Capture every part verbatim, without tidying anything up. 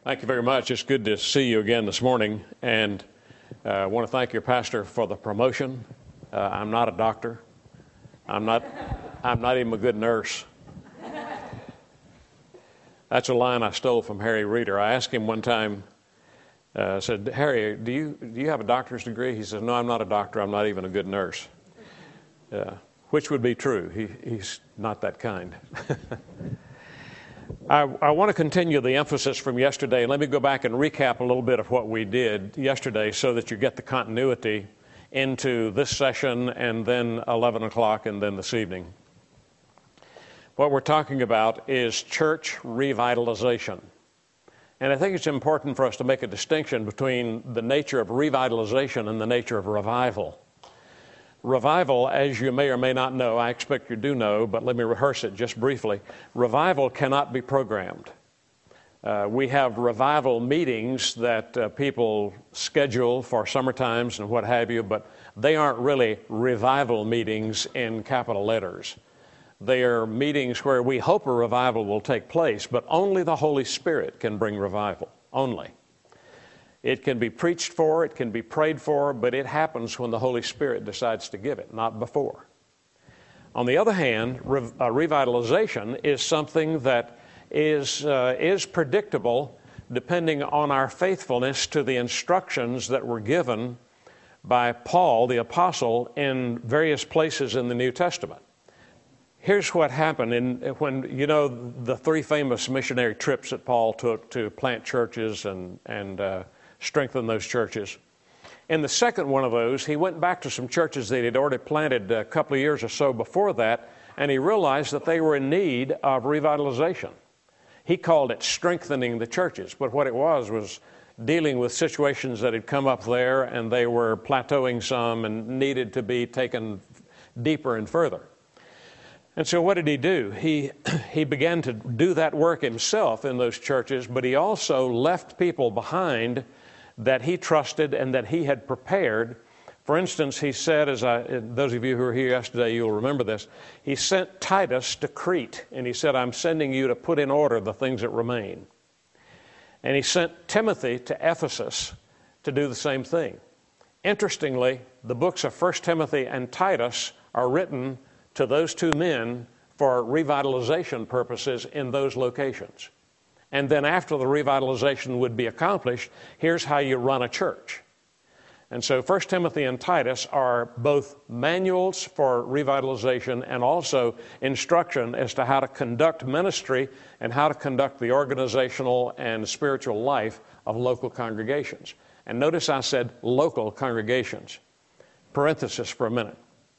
Thank you very much. It's good to see you again this morning, and uh, I want to thank your pastor for the promotion. Uh, I'm not a doctor. I'm not. I'm not even a good nurse. That's a line I stole from Harry Reeder. I asked him one time. I uh, said, "Harry, do you do you have a doctor's degree?" He says, "No, I'm not a doctor. I'm not even a good nurse." Uh, which would be true. He, he's not that kind. I, I want to continue the emphasis from yesterday. Let me go back and recap a little bit of what we did yesterday so that you get the continuity into this session and then eleven o'clock and then this evening. What we're talking about is church revitalization. And I think it's important for us to make a distinction between the nature of revitalization and the nature of revival. Revival, as you may or may not know, I expect you do know, but let me rehearse it just briefly. Revival cannot be programmed. Uh, we have revival meetings that uh, people schedule for summer times and what have you, but they aren't really revival meetings in capital letters. They are meetings where we hope a revival will take place, but only the Holy Spirit can bring revival, only. It can be preached for, it can be prayed for, but it happens when the Holy Spirit decides to give it, not before. On the other hand, re- uh, revitalization is something that is, uh, is predictable depending on our faithfulness to the instructions that were given by Paul, the apostle, in various places in the New Testament. Here's what happened in, when, you know, the three famous missionary trips that Paul took to plant churches and, and uh, strengthen those churches. In the second one of those, he went back to some churches that he'd already planted a couple of years or so before that, and he realized that they were in need of revitalization. He called it strengthening the churches, but what it was was dealing with situations that had come up there, and they were plateauing some and needed to be taken deeper and further. And so what did he do? He he began to do that work himself in those churches, but he also left people behind that he trusted and that he had prepared. For instance, he said, as I, those of you who were here yesterday, you'll remember this, he sent Titus to Crete, and he said, I'm sending you to put in order the things that remain. And he sent Timothy to Ephesus to do the same thing. Interestingly, the books of First Timothy and Titus are written to those two men for revitalization purposes in those locations. And then after the revitalization would be accomplished, here's how you run a church. And so First Timothy and Titus are both manuals for revitalization and also instruction as to how to conduct ministry and how to conduct the organizational and spiritual life of local congregations. And notice I said local congregations. Parenthesis for a minute.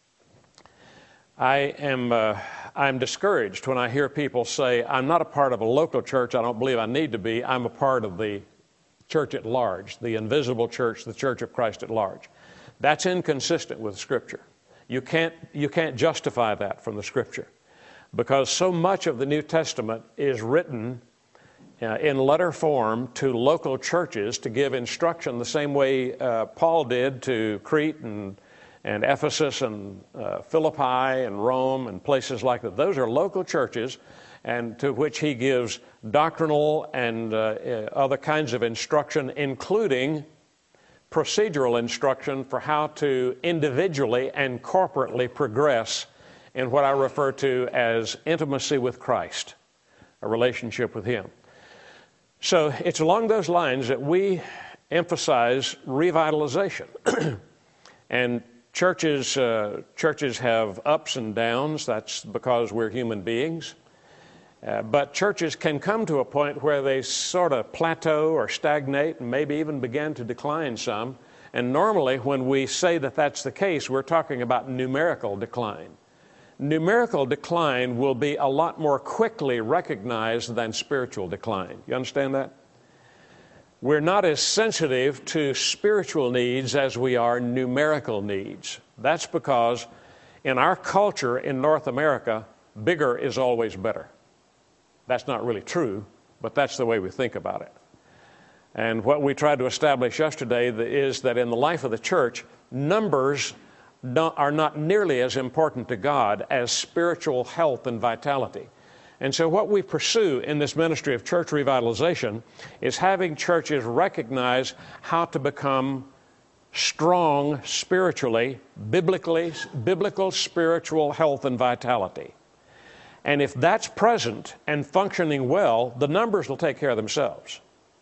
I am uh, I'm discouraged when I hear people say, I'm not a part of a local church, I don't believe I need to be, I'm a part of the church at large, the invisible church, the church of Christ at large. That's inconsistent with Scripture. You can't, you can't justify that from the Scripture because so much of the New Testament is written uh, in letter form to local churches to give instruction the same way uh, Paul did to Crete and and Ephesus and uh, Philippi and Rome and places like that. Those are local churches and to which he gives doctrinal and uh, uh, other kinds of instruction, including procedural instruction for how to individually and corporately progress in what I refer to as intimacy with Christ, a relationship with Him. So it's along those lines that we emphasize revitalization. And Churches, uh, churches have ups and downs. That's because we're human beings. Uh, but churches can come to a point where they sort of plateau or stagnate and maybe even begin to decline some. And normally when we say that that's the case, we're talking about numerical decline. Numerical decline will be a lot more quickly recognized than spiritual decline. You understand that? We're not as sensitive to spiritual needs as we are numerical needs. That's because in our culture in North America, bigger is always better. That's not really true, but that's the way we think about it. And what we tried to establish yesterday is that in the life of the church, numbers are not nearly as important to God as spiritual health and vitality. And so what we pursue in this ministry of church revitalization is having churches recognize how to become strong spiritually, biblically, biblical spiritual health and vitality. And if that's present and functioning well, the numbers will take care of themselves.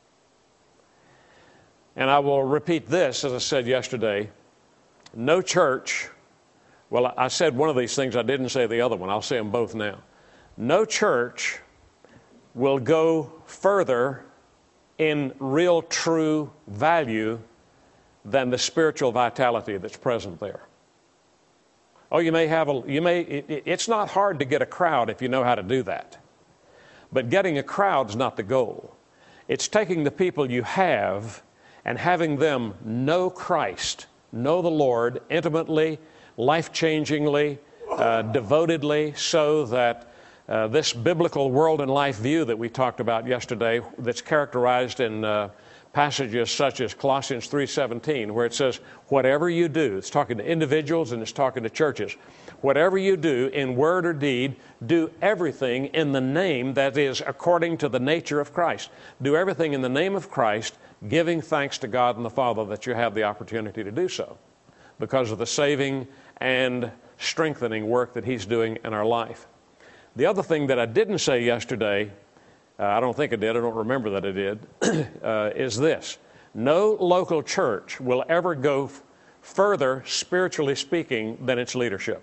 And I will repeat this, as I said yesterday, no church, well, I said one of these things, I didn't say the other one. I'll say them both now. No church will go further in real, true value than the spiritual vitality that's present there. Oh, you may have a, you may, it, it's not hard to get a crowd if you know how to do that. But getting a crowd's not the goal. It's taking the people you have and having them know Christ, know the Lord intimately, life-changingly, uh, devotedly, so that uh, this biblical world and life view that we talked about yesterday, that's characterized in uh, passages such as Colossians three seventeen, where it says, whatever you do, it's talking to individuals and it's talking to churches, whatever you do in word or deed, do everything in the name that is according to the nature of Christ. Do everything in the name of Christ, giving thanks to God and the Father that you have the opportunity to do so because of the saving and strengthening work that He's doing in our life. The other thing that I didn't say yesterday, uh, I don't think I did, I don't remember that I did, uh, is this. No local church will ever go f- further, spiritually speaking, than its leadership.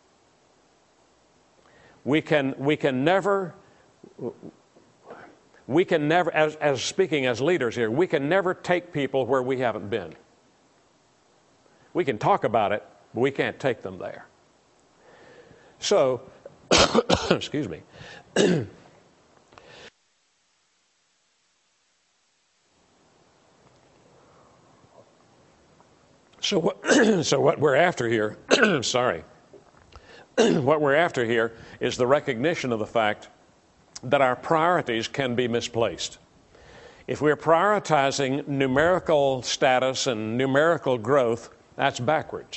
We can, we can never, we can never, as, as speaking as leaders here, we can never take people where we haven't been. We can talk about it, but we can't take them there. So, excuse me. So what, so what we're after here, sorry, what we're after here is the recognition of the fact that our priorities can be misplaced. If we're prioritizing numerical status and numerical growth, that's backwards.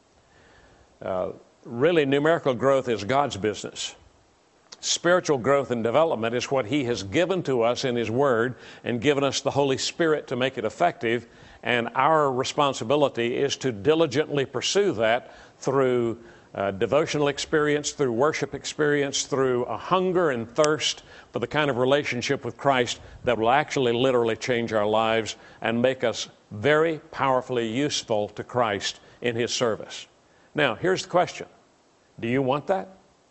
Uh, really, numerical growth is God's business. Spiritual growth and development is what He has given to us in His Word and given us the Holy Spirit to make it effective, and our responsibility is to diligently pursue that through uh, devotional experience, through worship experience, through a hunger and thirst for the kind of relationship with Christ that will actually literally change our lives and make us very powerfully useful to Christ in His service. Now, here's the question. Do you want that?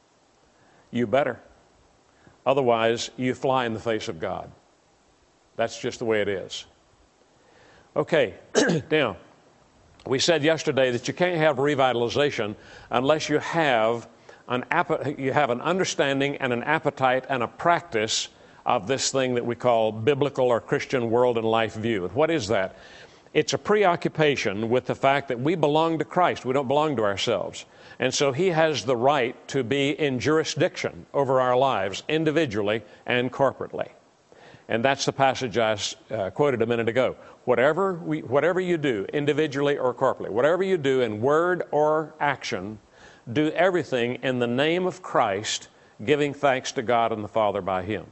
You better. Otherwise, you fly in the face of God. That's just the way it is. Okay, now, we said yesterday that you can't have revitalization unless you have an app- you have an understanding and an appetite and a practice of this thing that we call biblical or Christian world and life view. And what is that? It's a preoccupation with the fact that we belong to Christ. We don't belong to ourselves. And so He has the right to be in jurisdiction over our lives individually and corporately. And that's the passage I uh, quoted a minute ago. Whatever we, whatever you do, individually or corporately, whatever you do in word or action, do everything in the name of Christ, giving thanks to God and the Father by Him.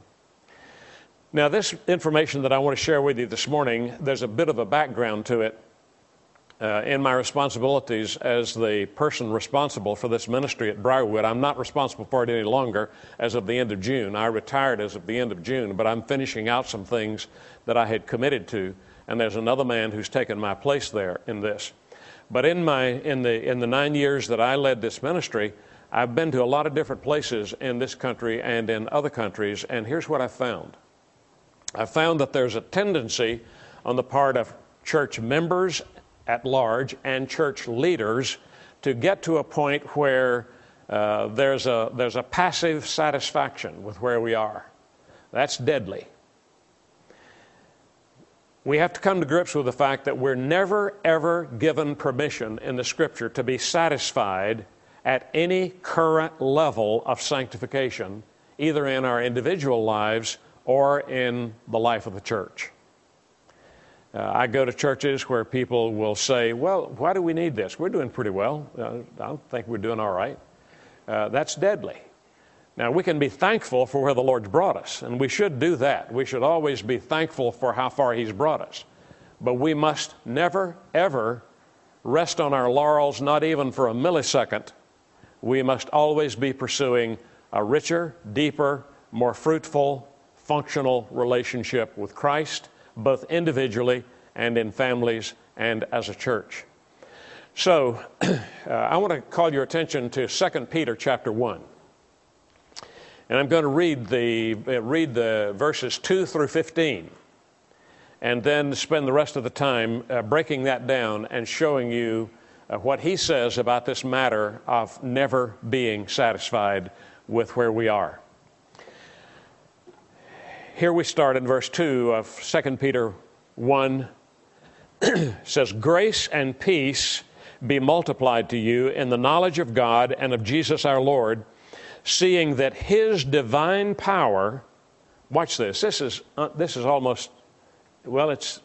Now, this information that I want to share with you this morning, there's a bit of a background to it uh, in my responsibilities as the person responsible for this ministry at Briarwood. I'm not responsible for it any longer as of the end of June. I retired as of the end of June, but I'm finishing out some things that I had committed to, and there's another man who's taken my place there in this. But in my in the in the nine years that I led this ministry, I've been to a lot of different places in this country and in other countries, and here's what I found. I found that there's a tendency on the part of church members at large and church leaders to get to a point where uh, there's a there's a passive satisfaction with where we are. That's deadly. We have to come to grips with the fact that we're never, ever given permission in the Scripture to be satisfied at any current level of sanctification, either in our individual lives or in the life of the church. Uh, I go to churches where people will say, well, why do we need this? We're doing pretty well. Uh, I don't think we're doing all right. Uh, that's deadly. Now, we can be thankful for where the Lord's brought us, and we should do that. We should always be thankful for how far He's brought us. But we must never, ever rest on our laurels, not even for a millisecond. We must always be pursuing a richer, deeper, more fruitful, functional relationship with Christ, both individually and in families and as a church. So, uh, I want to call your attention to Second Peter chapter one. And I'm going to read the, uh, read the verses two through fifteen, and then spend the rest of the time uh, breaking that down and showing you uh, what he says about this matter of never being satisfied with where we are. Here we start in verse two of Second Peter one. It says, "Grace and peace be multiplied to you in the knowledge of God and of Jesus our Lord, seeing that His divine power," watch this, this is, uh, this is almost, well, it's,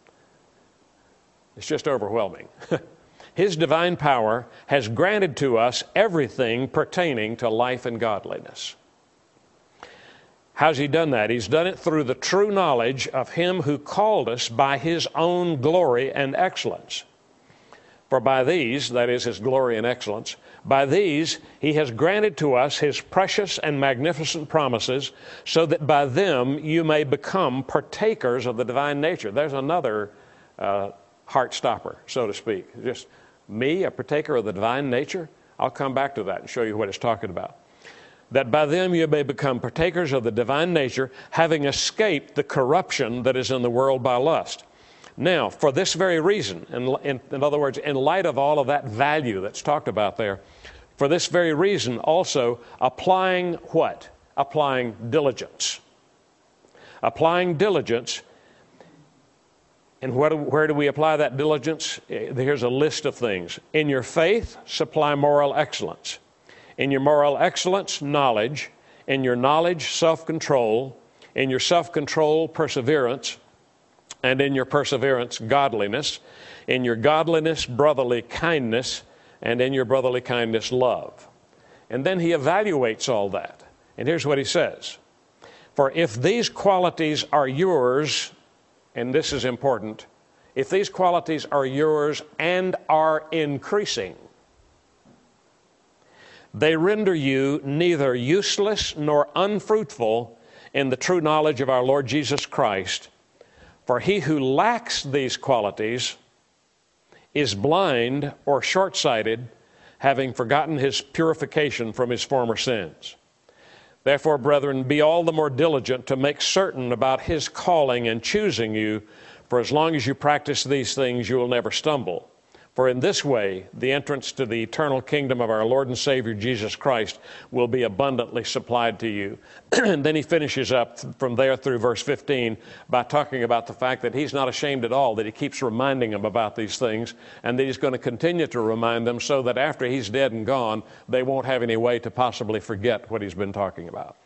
it's just overwhelming. "His divine power has granted to us everything pertaining to life and godliness." How's He done that? He's done it through the true knowledge of Him who called us by His own glory and excellence. For by these, that is His glory and excellence, by these He has granted to us His precious and magnificent promises, so that by them you may become partakers of the divine nature. There's another uh, heart stopper, so to speak. Just me, a partaker of the divine nature? I'll come back to that and show you what it's talking about. That by them you may become partakers of the divine nature, having escaped the corruption that is in the world by lust. Now, for this very reason, in, in, in other words, in light of all of that value that's talked about there, for this very reason also, applying what? Applying diligence. Applying diligence. And where do, where do we apply that diligence? Here's a list of things. In your faith, supply moral excellence. In your moral excellence, knowledge. In your knowledge, self-control. In your self-control, perseverance. And in your perseverance, godliness. In your godliness, brotherly kindness. And in your brotherly kindness, love. And then he evaluates all that. And here's what he says. For if these qualities are yours, and this is important, if these qualities are yours and are increasing, they render you neither useless nor unfruitful in the true knowledge of our Lord Jesus Christ. For he who lacks these qualities is blind or short-sighted, having forgotten his purification from his former sins. Therefore, brethren, be all the more diligent to make certain about his calling and choosing you, for as long as you practice these things, you will never stumble. For in this way, the entrance to the eternal kingdom of our Lord and Savior Jesus Christ will be abundantly supplied to you. And then he finishes up from there through verse fifteen by talking about the fact that he's not ashamed at all, that he keeps reminding them about these things, and that he's going to continue to remind them so that after he's dead and gone, they won't have any way to possibly forget what he's been talking about.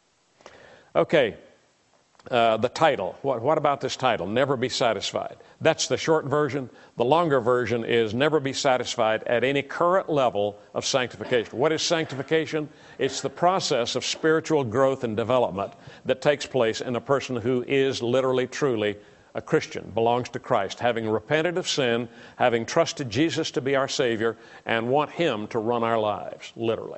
Okay. Uh, the title. What, what about this title? Never be satisfied. That's the short version. The longer version is never be satisfied at any current level of sanctification. What is sanctification? It's the process of spiritual growth and development that takes place in a person who is literally, truly a Christian, belongs to Christ, having repented of sin, having trusted Jesus to be our Savior, and want Him to run our lives, literally.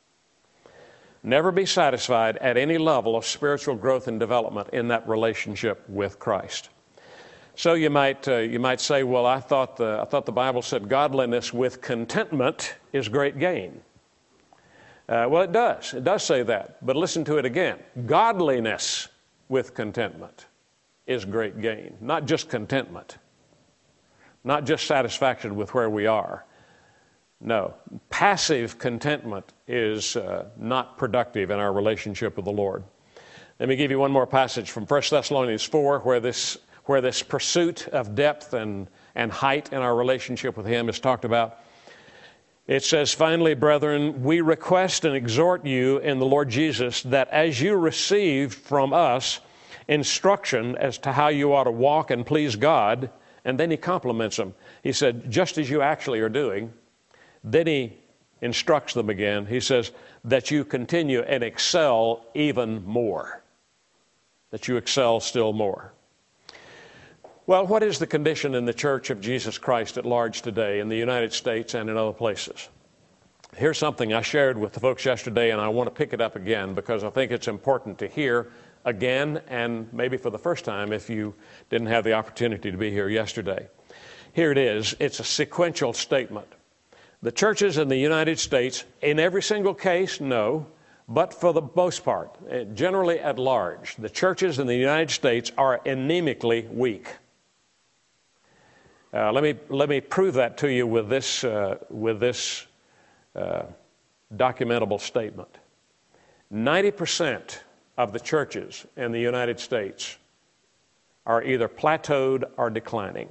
Never be satisfied at any level of spiritual growth and development in that relationship with Christ. So you might uh, you might say, well, I thought the I thought the Bible said godliness with contentment is great gain. Uh, well, it does. It does say that. But listen to it again. Godliness with contentment is great gain. Not just contentment. Not just satisfaction with where we are. No, passive contentment is uh, not productive in our relationship with the Lord. Let me give you one more passage from First Thessalonians four where this where this pursuit of depth and, and height in our relationship with Him is talked about. It says, finally, brethren, we request and exhort you in the Lord Jesus that as you received from us instruction as to how you ought to walk and please God, and then he compliments them. He said, just as you actually are doing. Then he instructs them again. He says that you continue and excel even more, that you excel still more. Well, what is the condition in the Church of Jesus Christ at large today in the United States and in other places? Here's something I shared with the folks yesterday, and I want to pick it up again because I think it's important to hear again, and maybe for the first time if you didn't have the opportunity to be here yesterday. Here it is. It's a sequential statement. The churches in the United States, in every single case, no, but for the most part, generally at large, the churches in the United States are anemically weak. Uh, let me let me prove that to you with this uh, with this uh, documentable statement. ninety percent of the churches in the United States are either plateaued or declining.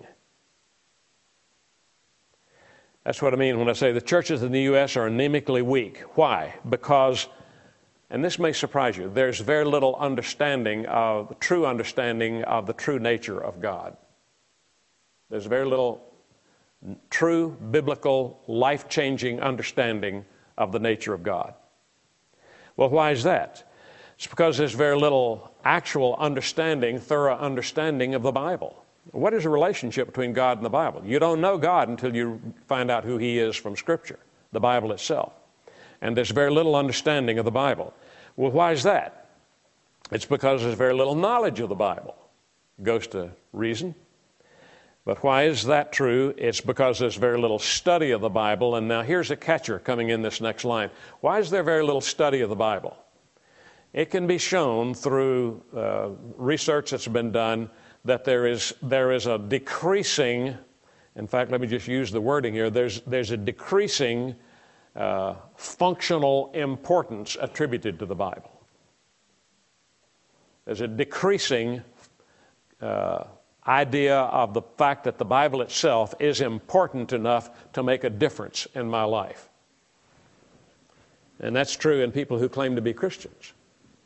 That's what I mean when I say the churches in the U S are anemically weak. Why? Because, and this may surprise you, there's very little understanding of, true understanding of the true nature of God. There's very little true biblical, life-changing understanding of the nature of God. Well, why is that? It's because there's very little actual understanding, thorough understanding of the Bible. What is the relationship between God and the Bible? You don't know God until you find out who He is from Scripture, the Bible itself. And there's very little understanding of the Bible. Well, why is that? It's because there's very little knowledge of the Bible. It goes to reason. But why is that true? It's because there's very little study of the Bible. And now here's a catcher coming in this next line. Why is there very little study of the Bible? It can be shown through uh, research that's been done that there is there is a decreasing, in fact, let me just use the wording here, there's, there's a decreasing uh, functional importance attributed to the Bible. There's a decreasing uh, idea of the fact that the Bible itself is important enough to make a difference in my life. And that's true in people who claim to be Christians.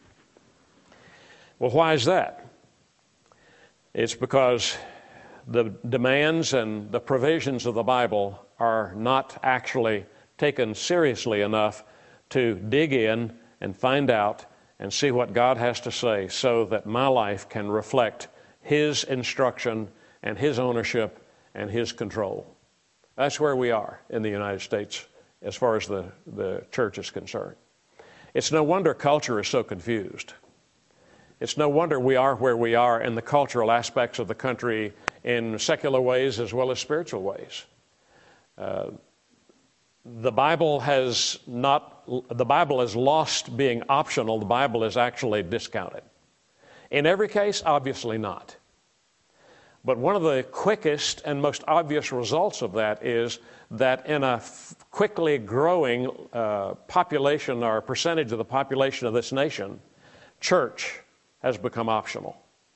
Well, why is that? It's because the demands and the provisions of the Bible are not actually taken seriously enough to dig in and find out and see what God has to say so that my life can reflect His instruction and His ownership and His control. That's where we are in the United States as far as the, the church is concerned. It's no wonder culture is so confused. It's no wonder we are where we are in the cultural aspects of the country in secular ways as well as spiritual ways. Uh, the Bible has not, the Bible has lost being optional. The Bible is actually discounted. In every case, obviously not. But one of the quickest and most obvious results of that is that in a f- quickly growing uh, population or percentage of the population of this nation, church has become optional.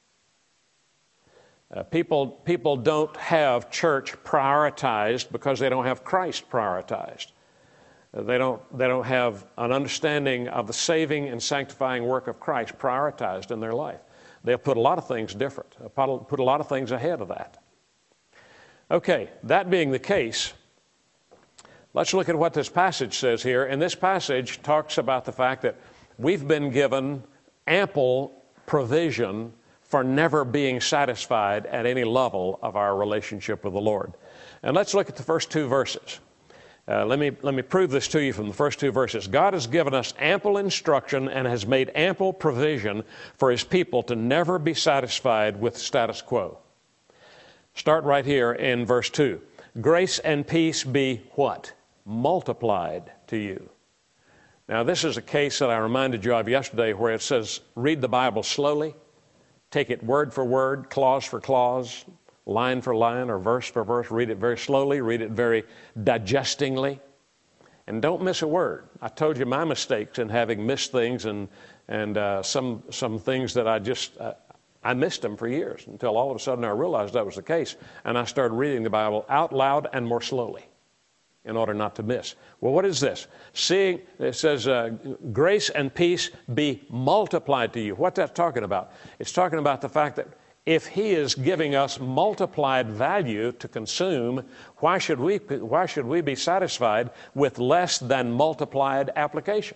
Uh, people, people don't have church prioritized because they don't have Christ prioritized. Uh, they don't, they don't have an understanding of the saving and sanctifying work of Christ prioritized in their life. They'll put a lot of things different, put a lot of things ahead of that. Okay, that being the case, let's look at what this passage says here. And this passage talks about the fact that we've been given ample provision for never being satisfied at any level of our relationship with the Lord. And let's look at the first two verses. Uh, let me let me prove this to you from the first two verses. God has given us ample instruction and has made ample provision for His people to never be satisfied with status quo. Start right here in verse two. Grace and peace be what? Multiplied to you. Now, this is a case that I reminded you of yesterday where it says, read the Bible slowly, take it word for word, clause for clause, line for line, or verse for verse. Read it very slowly, read it very digestingly, and don't miss a word. I told you my mistakes in having missed things and and uh, some some things that I just, uh, I missed them for years until all of a sudden I realized that was the case, and I started reading the Bible out loud and more slowly in order not to miss. Well, what is this? Seeing, it says, uh, grace and peace be multiplied to you. What's that talking about? It's talking about the fact that if He is giving us multiplied value to consume, why should we, why should we be satisfied with less than multiplied application?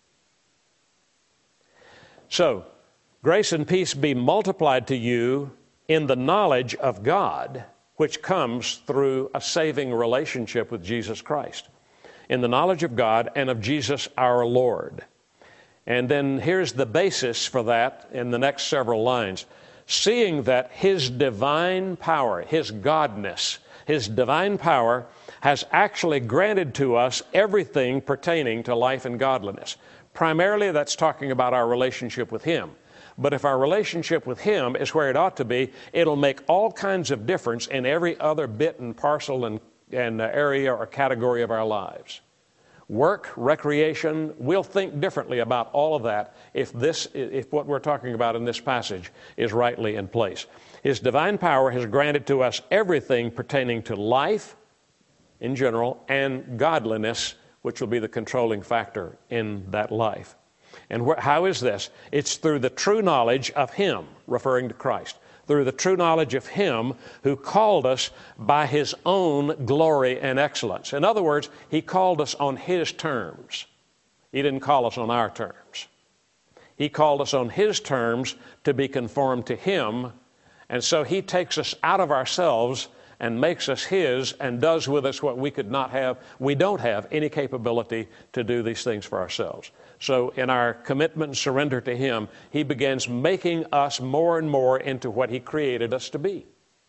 So, grace and peace be multiplied to you in the knowledge of God, which comes through a saving relationship with Jesus Christ. In the knowledge of God and of Jesus our Lord. And then here's the basis for that in the next several lines. Seeing that His divine power, His Godness, His divine power has actually granted to us everything pertaining to life and godliness. Primarily, that's talking about our relationship with Him. But if our relationship with Him is where it ought to be, it'll make all kinds of difference in every other bit and parcel and, and area or category of our lives. Work, recreation, we'll think differently about all of that if this, if what we're talking about in this passage is rightly in place. His divine power has granted to us everything pertaining to life in general and godliness, which will be the controlling factor in that life. And wh- how is this? It's through the true knowledge of Him, referring to Christ. Through the true knowledge of Him who called us by His own glory and excellence. In other words, He called us on His terms. He didn't call us on our terms. He called us on His terms to be conformed to Him, and so He takes us out of ourselves and makes us His and does with us what we could not have. We don't have any capability to do these things for ourselves. So in our commitment and surrender to Him, He begins making us more and more into what He created us to be.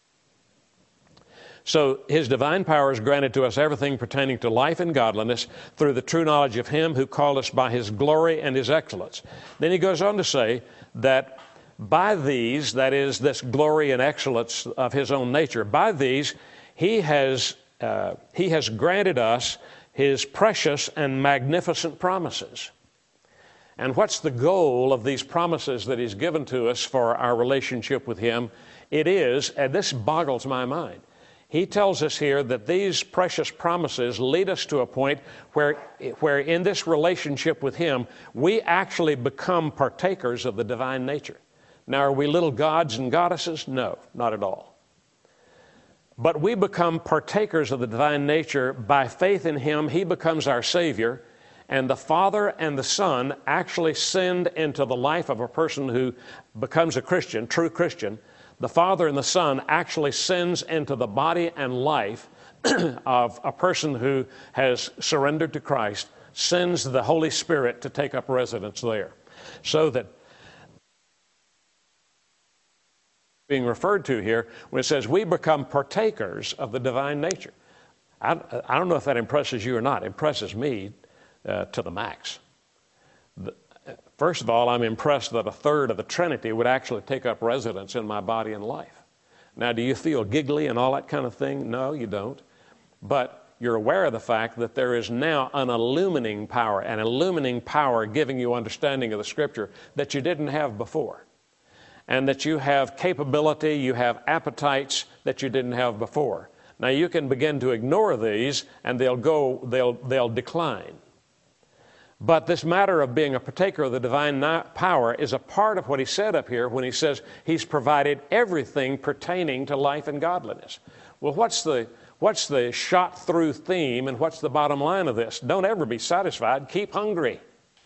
So His divine power has granted to us everything pertaining to life and godliness through the true knowledge of Him who called us by His glory and His excellence. Then he goes on to say that by these, that is, this glory and excellence of His own nature, by these He has, uh, He has granted us His precious and magnificent promises. And what's the goal of these promises that He's given to us for our relationship with Him? It is, and this boggles my mind, He tells us here that these precious promises lead us to a point where, where in this relationship with Him, we actually become partakers of the divine nature. Now, are we little gods and goddesses? No, not at all. But we become partakers of the divine nature by faith in Him. He becomes our Savior. And the Father and the Son actually send into the life of a person who becomes a Christian, true Christian. The Father and the Son actually sends into the body and life of a person who has surrendered to Christ, sends the Holy Spirit to take up residence there. So that being referred to here when it says we become partakers of the divine nature. I, I don't know if that impresses you or not. It impresses me uh, to the max. The, first of all, I'm impressed that a third of the Trinity would actually take up residence in my body and life. Now, do you feel giggly and all that kind of thing? No, you don't. But you're aware of the fact that there is now an illumining power, an illumining power giving you understanding of the Scripture that you didn't have before. And that you have capability, you have appetites that you didn't have before. Now you can begin to ignore these and they'll go, they'll, they'll decline. But this matter of being a partaker of the divine power is a part of what he said up here when he says he's provided everything pertaining to life and godliness. Well, what's the, what's the shot through theme and what's the bottom line of this? Don't ever be satisfied. Keep hungry.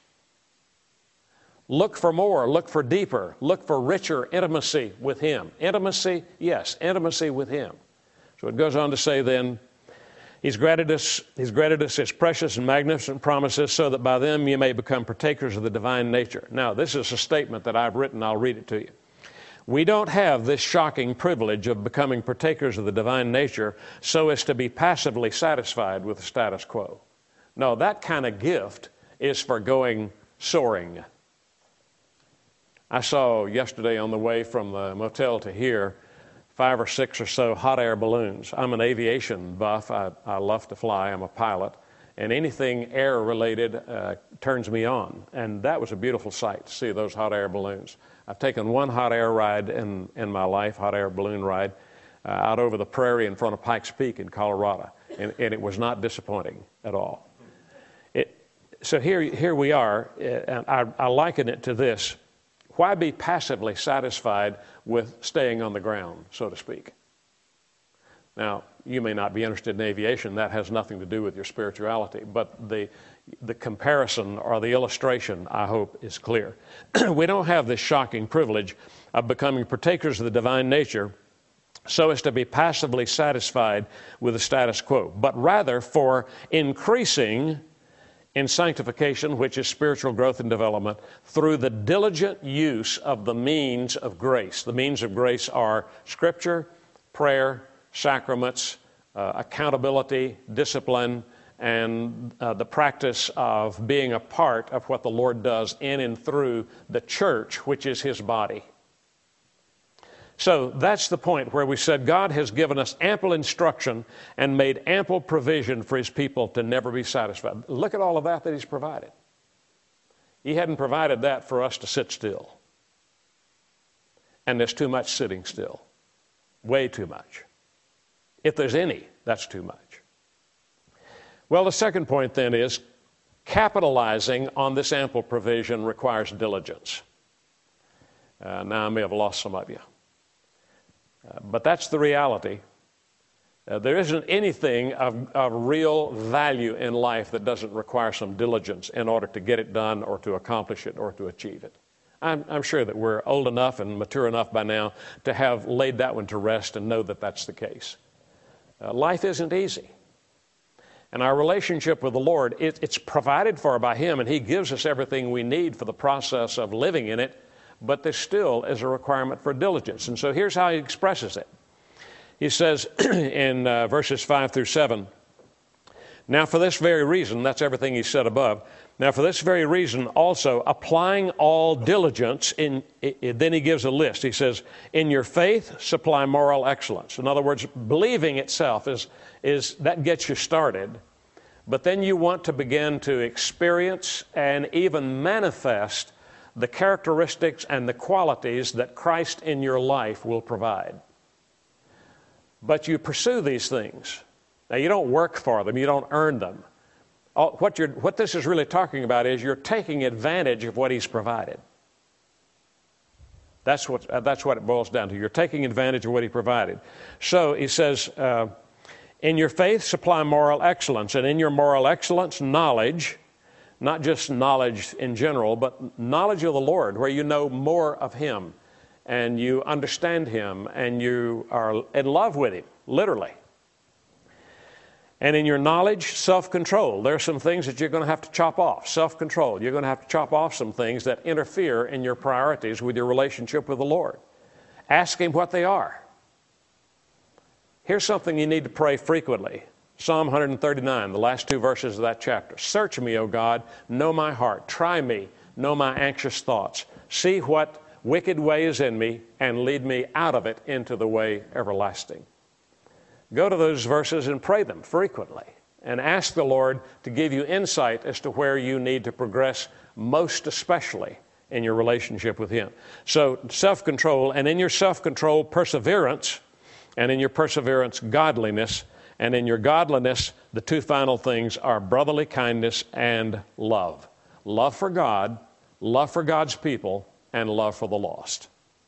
Look for more, look for deeper, look for richer intimacy with Him. Intimacy, yes, intimacy with Him. So it goes on to say then, He's granted us, He's granted us His precious and magnificent promises so that by them you may become partakers of the divine nature. Now, this is a statement that I've written. I'll read it to you. We don't have this shocking privilege of becoming partakers of the divine nature so as to be passively satisfied with the status quo. No, that kind of gift is for going soaring. I saw yesterday on the way from the motel to here five or six or so hot air balloons. I'm an aviation buff. I, I love to fly. I'm a pilot. And anything air related uh, turns me on. And that was a beautiful sight to see those hot air balloons. I've taken one hot air ride in, in my life, hot air balloon ride, uh, out over the prairie in front of Pikes Peak in Colorado. And, and it was not disappointing at all. It, so here, here we are, and I, I liken it to this. Why be passively satisfied with staying on the ground, so to speak? Now, you may not be interested in aviation. That has nothing to do with your spirituality. But the, the comparison or the illustration, I hope, is clear. We don't have this shocking privilege of becoming partakers of the divine nature so as to be passively satisfied with the status quo, but rather for increasing in sanctification, which is spiritual growth and development, through the diligent use of the means of grace. The means of grace are Scripture, prayer, sacraments, uh, accountability, discipline, and uh, the practice of being a part of what the Lord does in and through the church, which is His body. So that's the point where we said God has given us ample instruction and made ample provision for His people to never be satisfied. Look at all of that that He's provided. He hadn't provided that for us to sit still. And there's too much sitting still. Way too much. If there's any, that's too much. Well, the second point then is capitalizing on this ample provision requires diligence. Uh, now I may have lost some of you. Uh, but that's the reality. Uh, there isn't anything of, of real value in life that doesn't require some diligence in order to get it done or to accomplish it or to achieve it. I'm, I'm sure that we're old enough and mature enough by now to have laid that one to rest and know that that's the case. Uh, life isn't easy. And our relationship with the Lord, it, it's provided for by Him, and He gives us everything we need for the process of living in it, but there still is a requirement for diligence. And so here's how He expresses it. He says in uh, verses five through seven, now for this very reason, that's everything He said above, now for this very reason also, applying all diligence, in, it, then He gives a list. He says, in your faith, supply moral excellence. In other words, believing itself is, is that gets you started, but then you want to begin to experience and even manifest the characteristics and the qualities that Christ in your life will provide. But you pursue these things. Now, you don't work for them. You don't earn them. All, what, you're, what this is really talking about is you're taking advantage of what He's provided. That's what, uh, that's what it boils down to. You're taking advantage of what He provided. So He says, uh, in your faith, supply moral excellence, and in your moral excellence, knowledge, not just knowledge in general, but knowledge of the Lord, where you know more of Him, and you understand Him, and you are in love with Him, literally. And in your knowledge, self-control. There are some things that you're going to have to chop off. Self-control. You're going to have to chop off some things that interfere in your priorities with your relationship with the Lord. Ask Him what they are. Here's something you need to pray frequently. Psalm one thirty-nine, the last two verses of that chapter. Search me, O God, know my heart. Try me, know my anxious thoughts. See what wicked way is in me, and lead me out of it into the way everlasting. Go to those verses and pray them frequently, and ask the Lord to give you insight as to where you need to progress most especially in your relationship with Him. So self-control, and in your self-control, perseverance, and in your perseverance, godliness, and in your godliness, the two final things are brotherly kindness and love. Love for God, love for God's people, and love for the lost.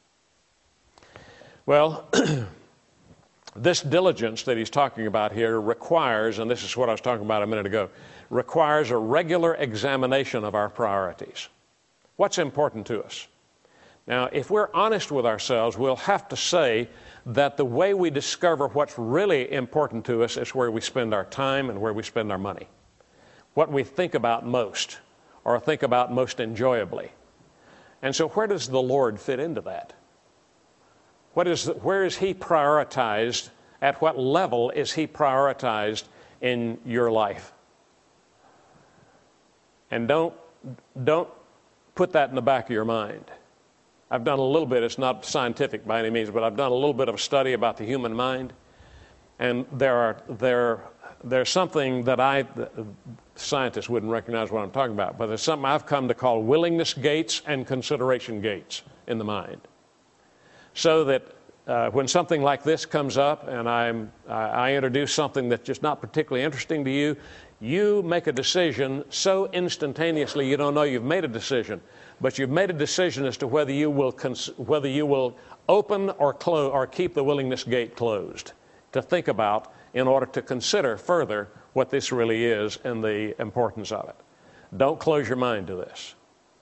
Well, this diligence that he's talking about here requires, and this is what I was talking about a minute ago, requires a regular examination of our priorities. What's important to us? Now, if we're honest with ourselves, we'll have to say that the way we discover what's really important to us is where we spend our time and where we spend our money. What we think about most, or think about most enjoyably. And so where does the Lord fit into that? What is, where is He prioritized? At what level is He prioritized in your life? And don't, don't put that in the back of your mind. I've done a little bit, it's not scientific by any means, but I've done a little bit of a study about the human mind. And there are, there, there's something that I, scientists wouldn't recognize what I'm talking about, but there's something I've come to call willingness gates and consideration gates in the mind. So that uh, when something like this comes up and I'm, I, I introduce something that's just not particularly interesting to you, you make a decision so instantaneously you don't know you've made a decision. but you've made a decision as to whether you will cons- whether you will open or close or keep the willingness gate closed to think about in order to consider further what this really is and the importance of it. Don't close your mind to this.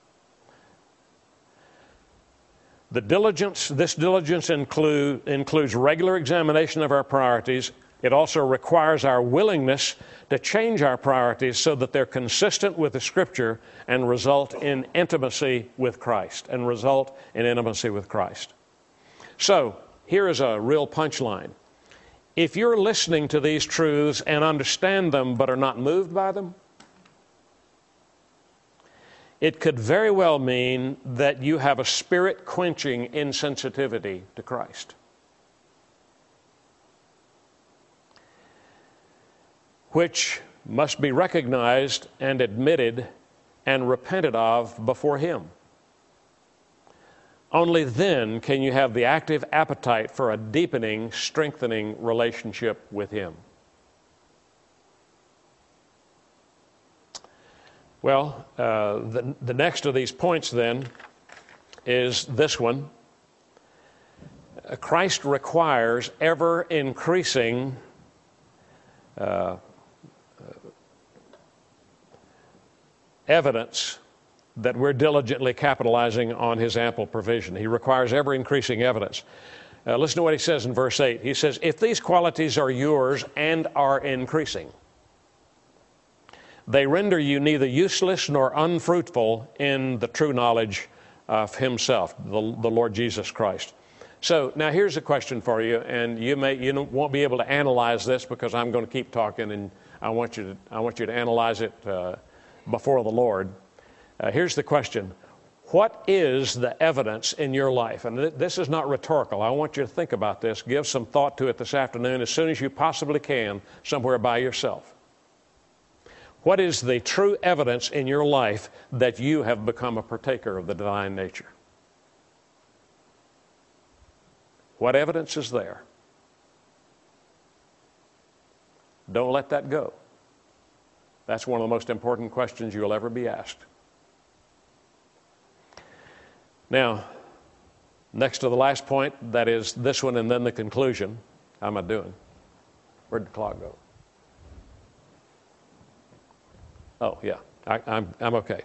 The diligence, this diligence include, includes regular examination of our priorities. It also requires our willingness to change our priorities so that they're consistent with the Scripture and result in intimacy with Christ, and result in intimacy with Christ. So, here is a real punchline. If you're listening to these truths and understand them but are not moved by them, it could very well mean that you have a spirit-quenching insensitivity to Christ, which must be recognized and admitted and repented of before Him. Only then can you have the active appetite for a deepening, strengthening relationship with Him. Well, uh, the, the next of these points then is this one. Uh, Christ requires ever increasing uh, evidence that we're diligently capitalizing on His ample provision. He requires ever-increasing evidence. Uh, listen to what He says in verse eight. He says, if these qualities are yours and are increasing, they render you neither useless nor unfruitful in the true knowledge of Himself, the, the Lord Jesus Christ. So now here's a question for you, and you may you won't be able to analyze this because I'm going to keep talking, and I want you to I want you to analyze it uh, before the Lord. Uh, here's the question. What is the evidence in your life? And th- this is not rhetorical. I want you to think about this. Give some thought to it this afternoon as soon as you possibly can, somewhere by yourself. What is the true evidence in your life that you have become a partaker of the divine nature? What evidence is there? Don't let that go. That's one of the most important questions you'll ever be asked. Now, next to the last point, that is this one and then the conclusion. How am I doing? Where'd the clock go? Oh, yeah, I, I'm, I'm okay.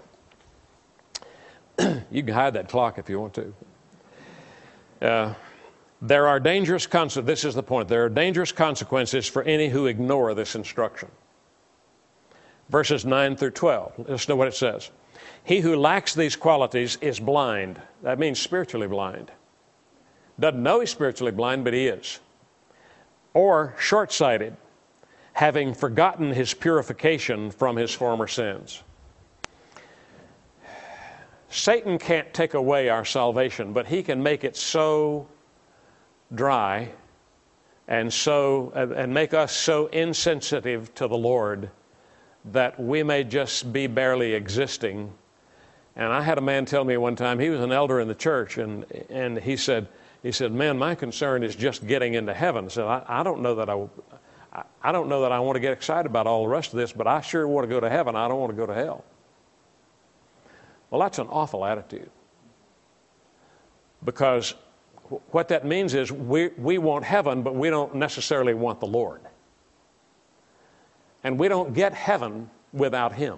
You can hide that clock if you want to. Uh, there are dangerous consequences. This is the point. There are dangerous consequences for any who ignore this instruction. Verses nine through twelve. Listen to what it says. He who lacks these qualities is blind. That means spiritually blind. Doesn't know he's spiritually blind, but he is. Or short-sighted, having forgotten his purification from his former sins. Satan can't take away our salvation, but he can make it so dry and so and make us so insensitive to the Lord that we may just be barely existing. And I had a man tell me one time, he was an elder in the church, and and he said, he said, man, my concern is just getting into heaven. So I, I don't know that I, I don't know that I want to get excited about all the rest of this, but I sure want to go to heaven. I don't want to go to hell. Well, that's an awful attitude, because what that means is we we want heaven, but we don't necessarily want the Lord. And we don't get heaven without Him.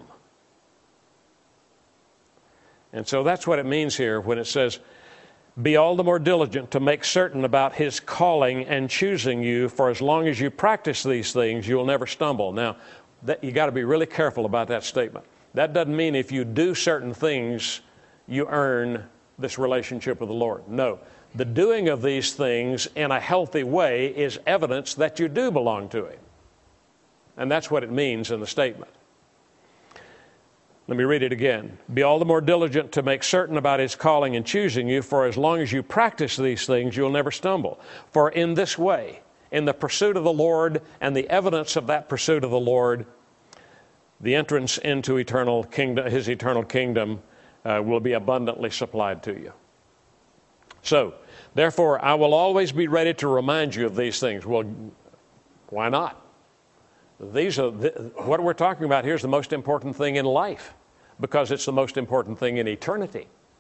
And so that's what it means here when it says, be all the more diligent to make certain about His calling and choosing you, for as long as you practice these things, you'll never stumble. Now, that, you got to be really careful about that statement. That doesn't mean if you do certain things, you earn this relationship with the Lord. No. The doing of these things in a healthy way is evidence that you do belong to Him. And that's what it means in the statement. Let me read it again. Be all the more diligent to make certain about His calling and choosing you, for as long as you practice these things, you'll never stumble. For in this way, in the pursuit of the Lord and the evidence of that pursuit of the Lord, the entrance into eternal kingdom, His eternal kingdom uh, will be abundantly supplied to you. So, therefore, I will always be ready to remind you of these things. Well, why not? These are the, what we're talking about here is the most important thing in life, because it's the most important thing in eternity.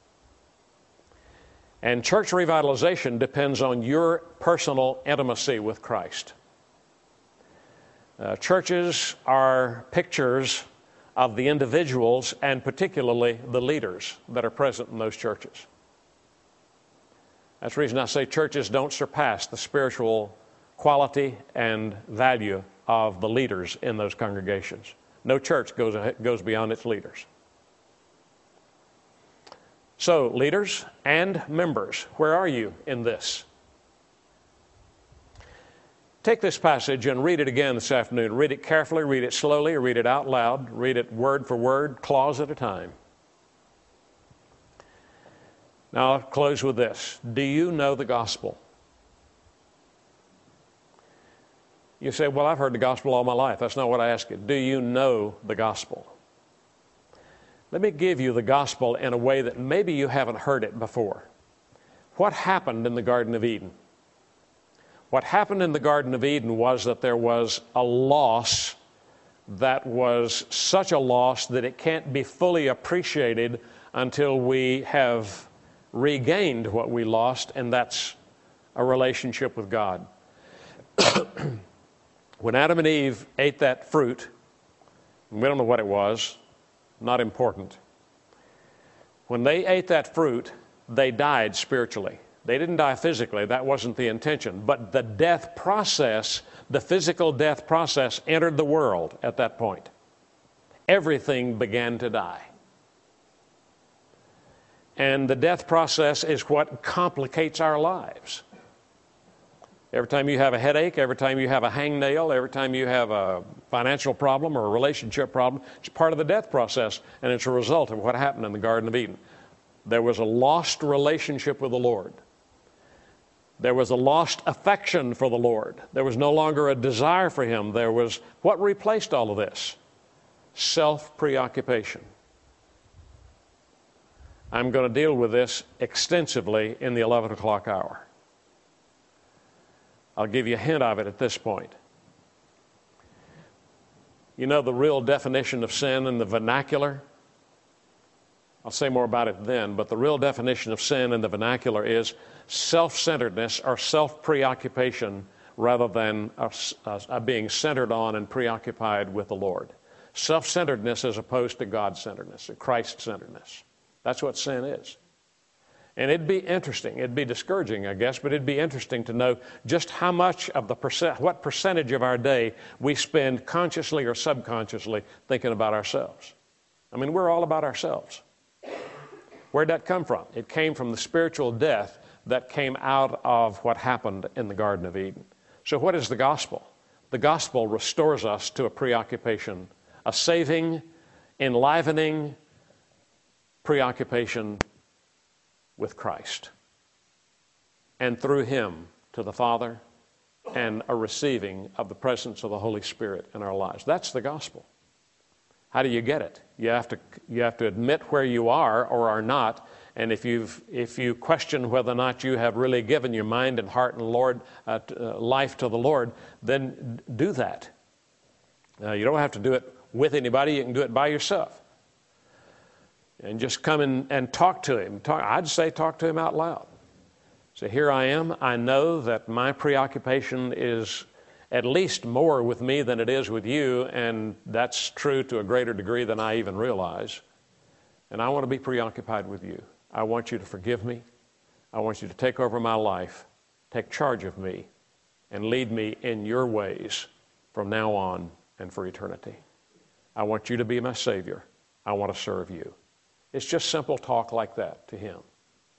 And church revitalization depends on your personal intimacy with Christ. Uh, churches are pictures of the individuals and particularly the leaders that are present in those churches. That's the reason I say churches don't surpass the spiritual quality and value of the leaders in those congregations. No church goes ahead, goes beyond its leaders. So, leaders and members, where are you in this? Take this passage and read it again this afternoon. Read it carefully, read it slowly, read it out loud, read it word for word, clause at a time. Now, I'll close with this. Do you know the gospel? You say, well, I've heard the gospel all my life. That's not what I ask you. Do you know the gospel? Let me give you the gospel in a way that maybe you haven't heard it before. What happened in the Garden of Eden? What happened in the Garden of Eden was that there was a loss that was such a loss that it can't be fully appreciated until we have regained what we lost, and that's a relationship with God. When Adam and Eve ate that fruit, we don't know what it was, not important. When they ate that fruit, they died spiritually. They didn't die physically, that wasn't the intention. But the death process, the physical death process, entered the world at that point. Everything began to die. And the death process is what complicates our lives. Every time you have a headache, every time you have a hangnail, every time you have a financial problem or a relationship problem, it's part of the death process, and it's a result of what happened in the Garden of Eden. There was a lost relationship with the Lord. There was a lost affection for the Lord. There was no longer a desire for Him. There was, what replaced all of this? Self-preoccupation. I'm going to deal with this extensively in the eleven o'clock hour. I'll give you a hint of it at this point. You know the real definition of sin in the vernacular? I'll say more about it then, but the real definition of sin in the vernacular is self-centeredness or self-preoccupation rather than uh, uh, being centered on and preoccupied with the Lord. Self-centeredness as opposed to God-centeredness, or Christ-centeredness. That's what sin is. And it'd be interesting, it'd be discouraging, I guess, but it'd be interesting to know just how much of the percent, what percentage of our day we spend consciously or subconsciously thinking about ourselves. I mean, we're all about ourselves. Where'd that come from? It came from the spiritual death that came out of what happened in the Garden of Eden. So what is the gospel? The gospel restores us to a preoccupation, a saving, enlivening preoccupation with Christ, and through Him to the Father, and a receiving of the presence of the Holy Spirit in our lives. That's the gospel. How do you get it? You have to you have to admit where you are or are not, and if you've if you question whether or not you have really given your mind and heart and Lord uh, uh, life to the Lord, then do that. Uh, you don't have to do it with anybody. You can do it by yourself. And just come in and talk to Him. Talk, I'd say talk to Him out loud. Say, here I am. I know that my preoccupation is at least more with me than it is with you, and that's true to a greater degree than I even realize. And I want to be preoccupied with you. I want you to forgive me. I want you to take over my life, take charge of me, and lead me in your ways from now on and for eternity. I want you to be my Savior. I want to serve you. It's just simple talk like that to Him.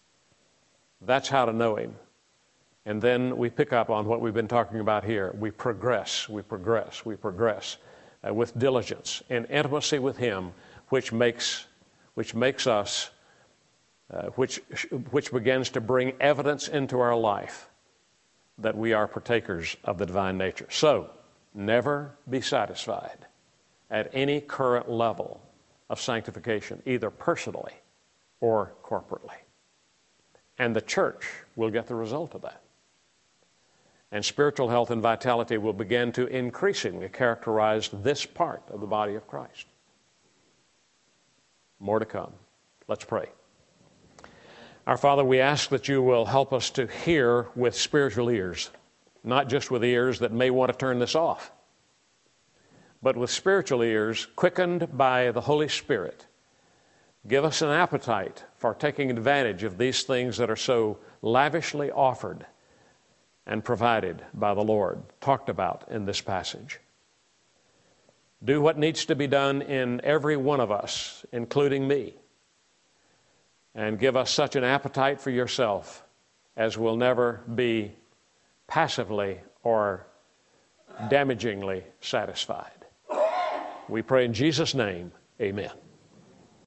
That's how to know Him. And then we pick up on what we've been talking about here. We progress, we progress, we progress uh, with diligence and intimacy with Him, which makes, which makes us, uh, which, which begins to bring evidence into our life that we are partakers of the divine nature. So, never be satisfied at any current level of sanctification, either personally or corporately. And the church will get the result of that. And spiritual health and vitality will begin to increasingly characterize this part of the body of Christ. More to come. Let's pray. Our Father, we ask that you will help us to hear with spiritual ears, not just with ears that may want to turn this off, but with spiritual ears quickened by the Holy Spirit. Give us an appetite for taking advantage of these things that are so lavishly offered and provided by the Lord, talked about in this passage. Do what needs to be done in every one of us, including me, and give us such an appetite for yourself as will never be passively or damagingly satisfied. We pray in Jesus' name, amen.